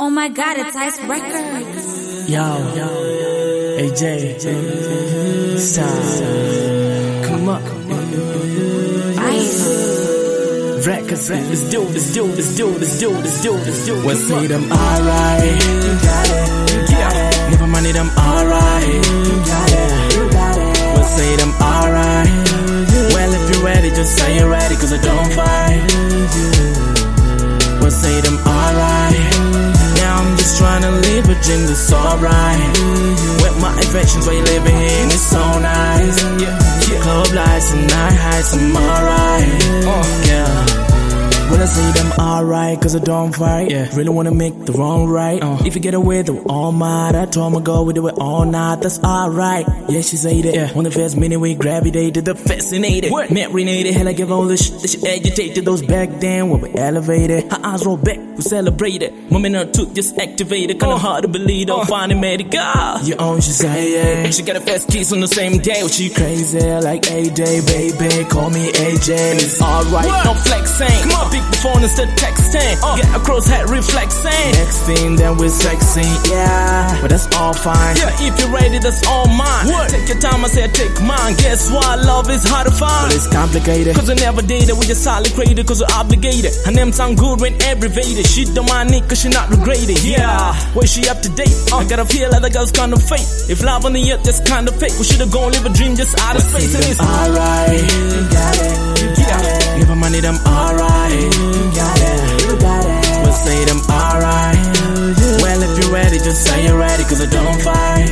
Oh my God, it's Ice Records. Yo, AJ, style, come up, Ice Records, let's do. We'll say them alright, never mind them alright, we'll say them alright. Well, if you're ready, just say you're ready, cause I don't fight. We'll say them alright. Now I'm just trying to live a dream that's alright. With my affections while you living in, it's so nice. Club lights and night heights, I'm alright. Yeah. When I say them alright, cause I don't fight. Really wanna make the wrong right. If you get away, they're all mad. I told my girl we do it all night, that's alright. Yeah, she said it. On the first minute we gravitated, the fascinated, marinated. Hell, I give all the shit that she agitated. Those back then when we elevated, her eyes roll back, we celebrated. Moment or two just activated. Kinda hard to believe, don't find it medical. You own, she say it. She got a fast kiss on the same day. Well, she crazy like AJ, baby. Call me AJ. It's alright, no flexing. Come on, pick the phone instead of texting. Get across head reflexing. Next thing then we're sexing, yeah. But that's all fine. Yeah, if you're ready, that's all mine. Take your time, I say take mine. Guess what? Love is hard to find. But it's complicated, cause I never dated. We just solid created, cause we're obligated. Her name sound good when abbreviated. She don't mind it, cause she not regretted. Yeah, where she up to date? I gotta feel like the girl's kind of fake. If love on the earth, that's kind of fake. We should've gone live a dream just out of space. And it's alright, you got it. Never mind it, I'm alright. You got it. We'll say them alright. Well, if you're ready, just say you're ready, cause I don't fight.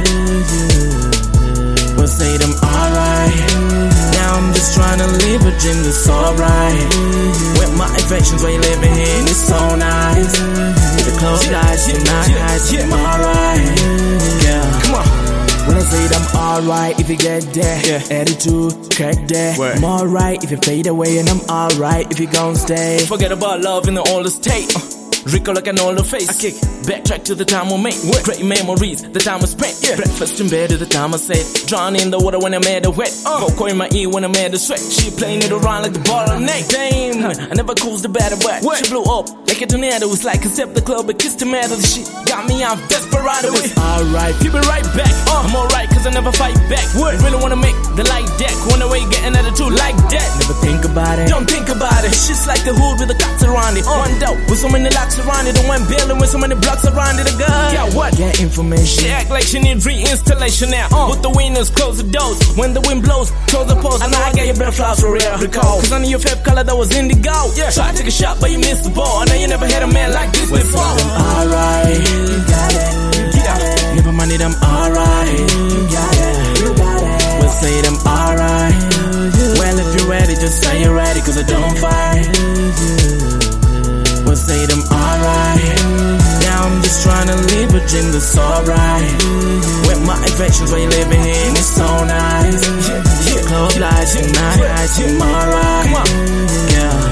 We'll say them alright. Now I'm just trying to live a dream that's alright. With my affections while you living in, it's so nice. The close lights, you're not nice, I'm alright. Yeah, come on. When I say that I'm alright, if you get there, attitude, crack there. I'm alright if you fade away, and I'm alright if you gon' stay. Forget about love in the older state. Recall like an older face. I kick backtrack to the time we made. Great memories, the time we spent. Breakfast in bed at the time I said. Drown in the water when I made her wet. Vocal in my ear when I made her sweat. She playing it around like the bottleneck. Damn, I never caused the batter, but she blew up like a tornado. It's like except the club, but kissed the matter. The shit got me out desperado. It's alright, you be right back. I'm alright, cause I never fight back. Really wanna make the light deck. Wanna way get an attitude like that. Never think about it, don't think about it. Shit's like the hood with the cops around it. One dope with so many locks around it. The one building with so many blocks around it. A girl, yeah, what? Get information. She act like she need reinstallation now. With the windows, close the doors. When the wind blows, close the post. I know I got your better flowers for real. Recall, cause I knew your favorite color that was indigo. Try to take a shot, but you missed the ball. I know you never had a man like this before. Alright, you got it. Never mind it, I'm alright. You got it. We'll say them alright. Well, if you're ready, just say you're ready, cause I don't fight. We'll say them alright. Now I'm just trying to live a dream that's alright. With my affections while you living in, it's so nice. Club lights and night lights, I'm alright. Yeah.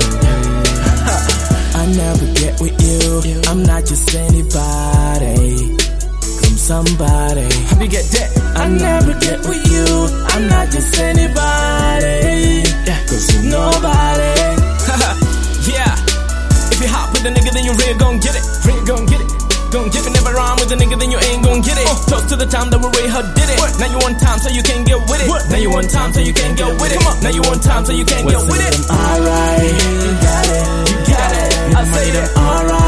I never get with you. I'm not just anybody. I'm somebody. How you get that? I never get with you. I'm not just anybody. Yeah, cause you're nobody. Yeah. If you hop with a nigga, then you really gon' get it. Really gon' get it. Gon' give it, never rhyme with a nigga, then you ain't gon' get it. Toast to the time that we really her did it. Now you want time, so you can't get with it. Now you want time, so you can't get with it. Come on. Now you want time, so you can't get with it. Alright, you got it. I say that. Alright.